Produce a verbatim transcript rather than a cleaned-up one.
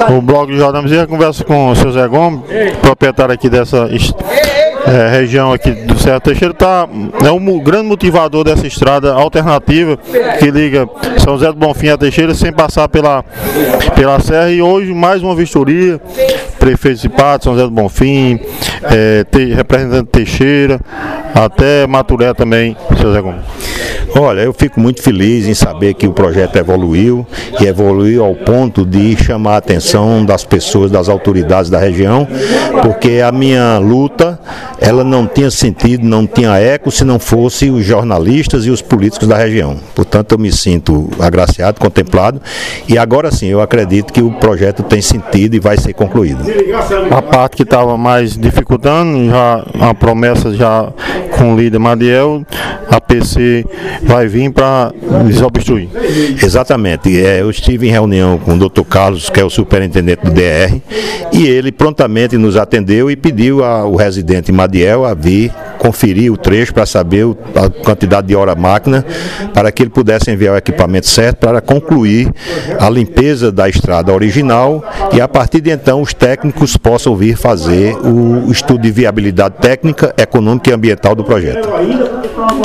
O blog de Jornal Bezerra conversa com o seu Zé Gomes, proprietário aqui dessa é, região aqui do Serra Teixeira. Tá, é um grande motivador dessa estrada alternativa que liga São José do Bonfim a Teixeira sem passar pela, pela serra. E hoje mais uma vistoria, prefeito de Patos, São José do Bonfim, é, te, representante de Teixeira, até Maturé também, seu Zé Gomes. Olha, eu fico muito feliz em saber que o projeto evoluiu e evoluiu ao ponto de chamar a atenção das pessoas, das autoridades da região, porque a minha luta, ela não tinha sentido, não tinha eco se não fosse os jornalistas e os políticos da região. Portanto, eu me sinto agraciado, contemplado, e agora sim, eu acredito que o projeto tem sentido e vai ser concluído. A parte que estava mais dificultando, já a promessa já com o líder Madiel, a P C vai vir para desobstruir. Exatamente. É, eu estive em reunião com o doutor Carlos, que é o superintendente do D R, e ele prontamente nos atendeu e pediu ao residente Madiel a vir conferir o trecho para saber a quantidade de hora máquina, para que ele pudesse enviar o equipamento certo para concluir a limpeza da estrada original e a partir de então os técnicos possam vir fazer o estudo de viabilidade técnica, econômica e ambiental do projeto.